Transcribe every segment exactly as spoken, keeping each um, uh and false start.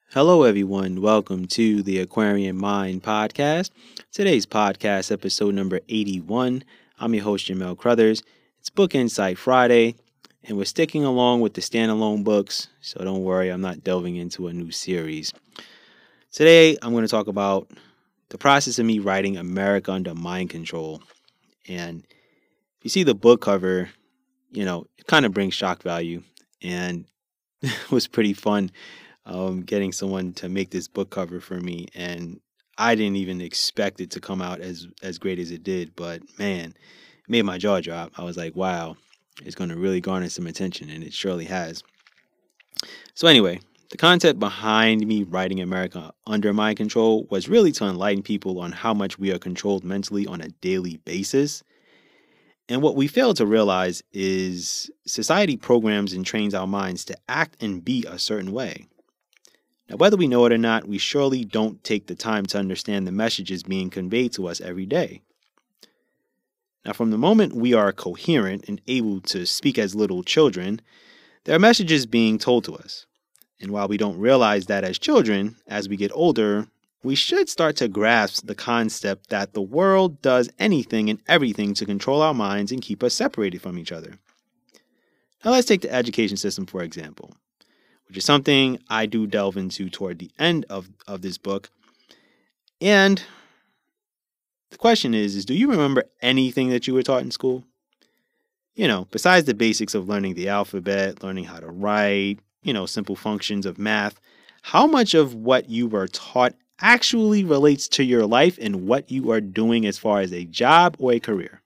Hello, everyone. Welcome to the Aquarian Mind podcast. Today's podcast, episode number eighty-one. I'm your host, Jamel Crothers. It's Book Insight Friday, and we're sticking along with the standalone books, so don't worry, I'm not delving into a new series. Today, I'm going to talk about the process of me writing America Under Mind Control. And if you see the book cover, you know, it kind of brings shock value, and it was pretty fun um, getting someone to make this book cover for me, and I didn't even expect it to come out as as great as it did. But man, it made my jaw drop. I was like, "Wow, it's going to really garner some attention," and it surely has. So anyway, the concept behind me writing America Under My Control was really to enlighten people on how much we are controlled mentally on a daily basis. And what we fail to realize is society programs and trains our minds to act and be a certain way. Now, whether we know it or not, we surely don't take the time to understand the messages being conveyed to us every day. Now, from the moment we are coherent and able to speak as little children, there are messages being told to us. And while we don't realize that as children, as we get older, we should start to grasp the concept that the world does anything and everything to control our minds and keep us separated from each other. Now, let's take the education system, for example, which is something I do delve into toward the end of, of this book. And the question is, is, do you remember anything that you were taught in school? You know, besides the basics of learning the alphabet, learning how to write, you know, simple functions of math, how much of what you were taught actually relates to your life and what you are doing as far as a job or a career?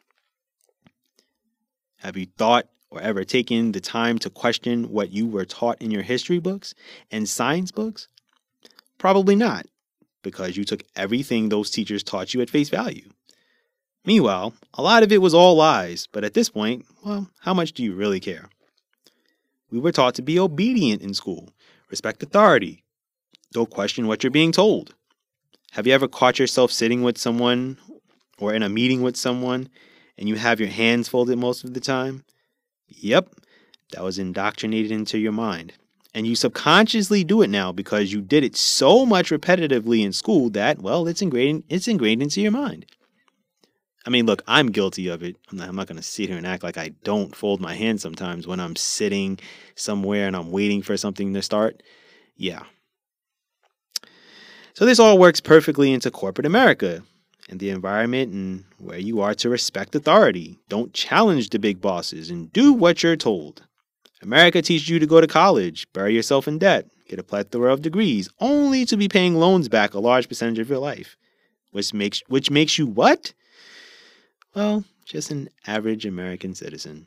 Have you thought or ever taken the time to question what you were taught in your history books and science books? Probably not, because you took everything those teachers taught you at face value. Meanwhile, a lot of it was all lies, but at this point, well, how much do you really care? We were taught to be obedient in school, respect authority, don't question what you're being told. Have you ever caught yourself sitting with someone or in a meeting with someone and you have your hands folded most of the time? Yep, that was indoctrinated into your mind. And you subconsciously do it now because you did it so much repetitively in school that, well, it's ingrained, it's ingrained into your mind. I mean, look, I'm guilty of it. I'm not, I'm not going to sit here and act like I don't fold my hands sometimes when I'm sitting somewhere and I'm waiting for something to start. Yeah. So this all works perfectly into corporate America and the environment and where you are to respect authority. Don't challenge the big bosses and do what you're told. America teaches you to go to college, bury yourself in debt, get a plethora of degrees, only to be paying loans back a large percentage of your life. Which makes which makes you what? Well, just an average American citizen.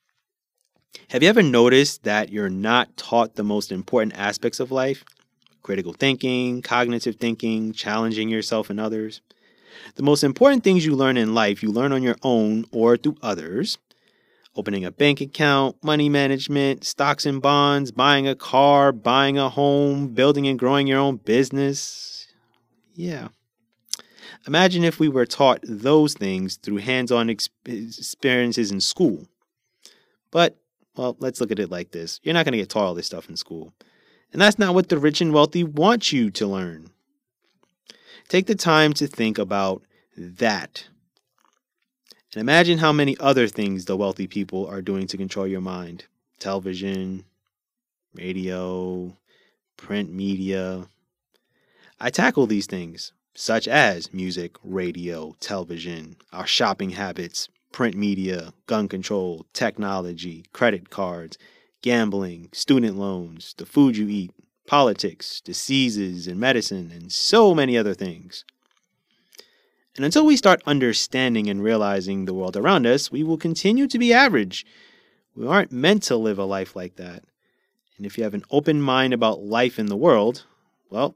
Have you ever noticed that you're not taught the most important aspects of life? Critical thinking, cognitive thinking, challenging yourself and others. The most important things you learn in life, you learn on your own or through others. Opening a bank account, money management, stocks and bonds, buying a car, buying a home, building and growing your own business. Yeah. Imagine if we were taught those things through hands-on experiences in school. But, well, let's look at it like this. You're not going to get taught all this stuff in school. And that's not what the rich and wealthy want you to learn. Take the time to think about that. And imagine how many other things the wealthy people are doing to control your mind. Television, radio, print media. I tackle these things, such as music, radio, television, our shopping habits, print media, gun control, technology, credit cards, gambling, student loans, the food you eat, politics, diseases and medicine, and so many other things. And until we start understanding and realizing the world around us, we will continue to be average. We aren't meant to live a life like that. And if you have an open mind about life in the world, well,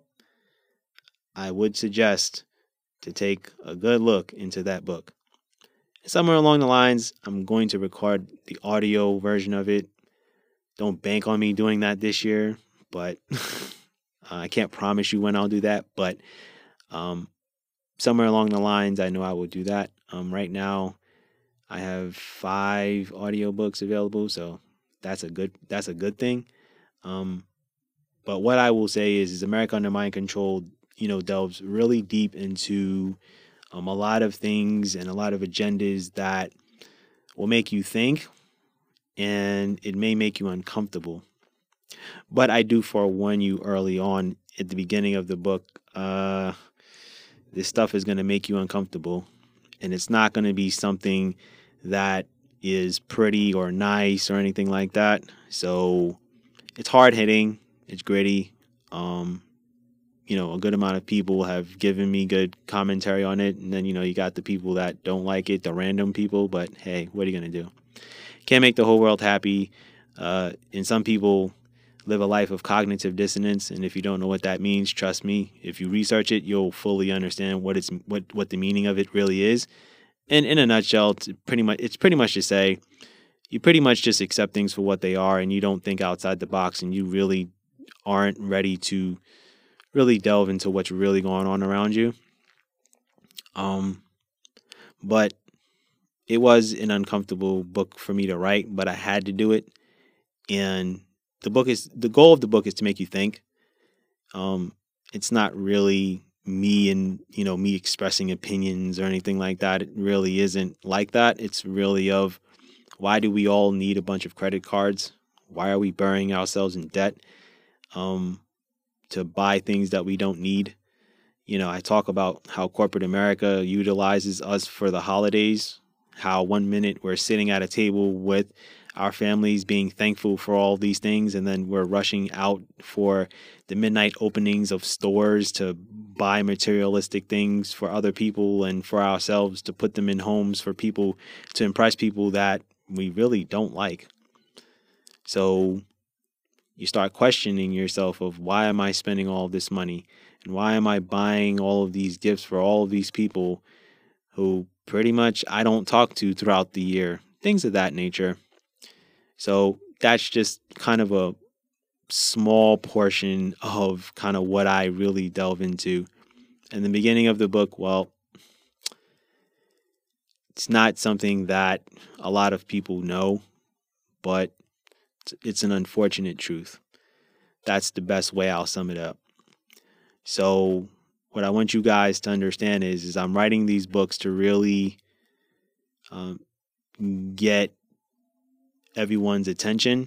I would suggest to take a good look into that book. Somewhere along the lines, I'm going to record the audio version of it. Don't bank on me doing that this year, but I can't promise you when I'll do that. But um, somewhere along the lines, I know I will do that. Um, right now, I have five audiobooks available, so that's a good that's a good thing. Um, But what I will say is, is America Under Mind Control, you know, delves really deep into um, a lot of things and a lot of agendas that will make you think, and it may make you uncomfortable. But I do forewarn you early on at the beginning of the book, uh, this stuff is going to make you uncomfortable, and it's not going to be something that is pretty or nice or anything like that. So it's hard hitting, it's gritty. Um, you know, a good amount of people have given me good commentary on it, and then you know you got the people that don't like it, the random people. But hey, what are you gonna do? Can't make the whole world happy. Uh, and some people live a life of cognitive dissonance, and if you don't know what that means, trust me, if you research it, you'll fully understand what it's what what the meaning of it really is. And in a nutshell, it's pretty much it's pretty much to say you pretty much just accept things for what they are, and you don't think outside the box, and you really aren't ready to really delve into what's really going on around you. Um, but it was an uncomfortable book for me to write, but I had to do it. And the book is the goal of the book is to make you think. Um, it's not really me and you know me expressing opinions or anything like that. It really isn't like that. It's really of why do we all need a bunch of credit cards? Why are we burying ourselves in debt um, to buy things that we don't need? You know, I talk about how corporate America utilizes us for the holidays, how one minute we're sitting at a table with our families being thankful for all these things, and then we're rushing out for the midnight openings of stores to buy materialistic things for other people and for ourselves to put them in homes for people to impress people that we really don't like. So you start questioning yourself of why am I spending all this money? And why am I buying all of these gifts for all of these people who pretty much I don't talk to throughout the year? Things of that nature. So that's just kind of a small portion of kind of what I really delve into. In the beginning of the book, well, it's not something that a lot of people know, but it's an unfortunate truth. That's the best way I'll sum it up. So what I want you guys to understand is, is I'm writing these books to really um, get everyone's attention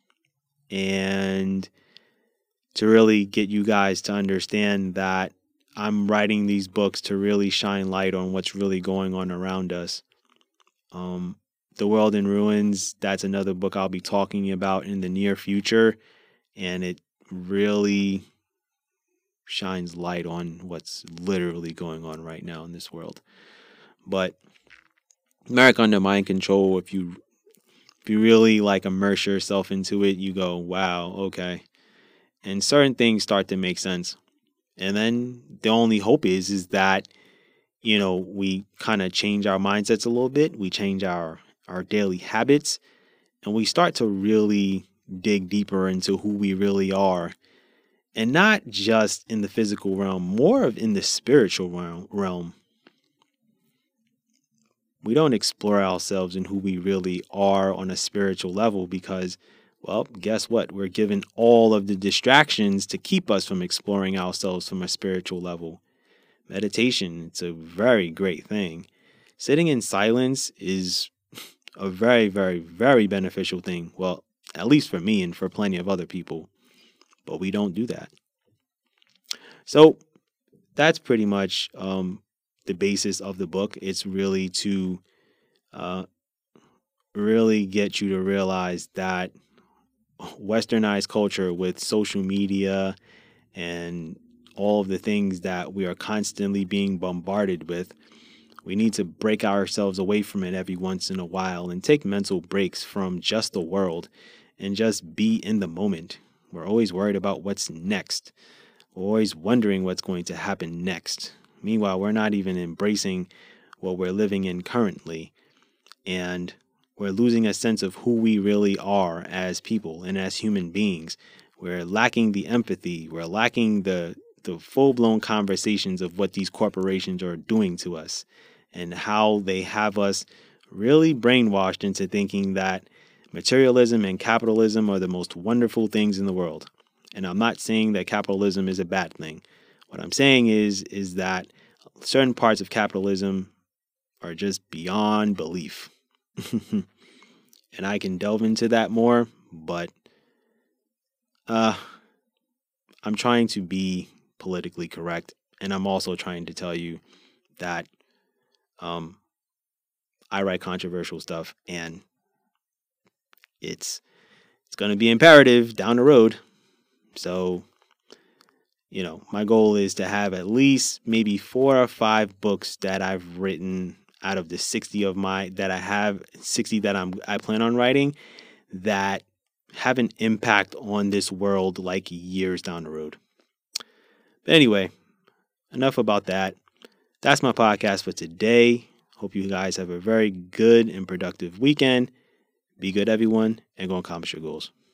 and to really get you guys to understand that I'm writing these books to really shine light on what's really going on around us. Um, The World in Ruins, that's another book I'll be talking about in the near future, and it really shines light on what's literally going on right now in this world. But America Under Mind Control, if you if you really like immerse yourself into it, you go, wow, okay. And certain things start to make sense. And then the only hope is is that, you know, we kind of change our mindsets a little bit. We change our our daily habits, and we start to really dig deeper into who we really are. And not just in the physical realm, more of in the spiritual realm. We don't explore ourselves and who we really are on a spiritual level because, well, guess what? We're given all of the distractions to keep us from exploring ourselves from a spiritual level. Meditation, it's a very great thing. Sitting in silence is a very, very, very beneficial thing. Well, at least for me and for plenty of other people. But we don't do that. So that's pretty much um, the basis of the book. It's really to uh, really get you to realize that westernized culture with social media and all of the things that we are constantly being bombarded with, we need to break ourselves away from it every once in a while and take mental breaks from just the world and just be in the moment. We're always worried about what's next. We're always wondering what's going to happen next. Meanwhile, we're not even embracing what we're living in currently. And we're losing a sense of who we really are as people and as human beings. We're lacking the empathy. We're lacking the, the full-blown conversations of what these corporations are doing to us and how they have us really brainwashed into thinking that materialism and capitalism are the most wonderful things in the world. And I'm not saying that capitalism is a bad thing. What I'm saying is, is that certain parts of capitalism are just beyond belief. And I can delve into that more, but uh, I'm trying to be politically correct. And I'm also trying to tell you that um, I write controversial stuff, and it's it's going to be imperative down the road. So, you know, my goal is to have at least maybe four or five books that I've written out of the sixty of my that I have sixty that I'm I plan on writing that have an impact on this world like years down the road. But anyway, enough about that. That's my podcast for today. Hope you guys have a very good and productive weekend. Be good, everyone, and go accomplish your goals.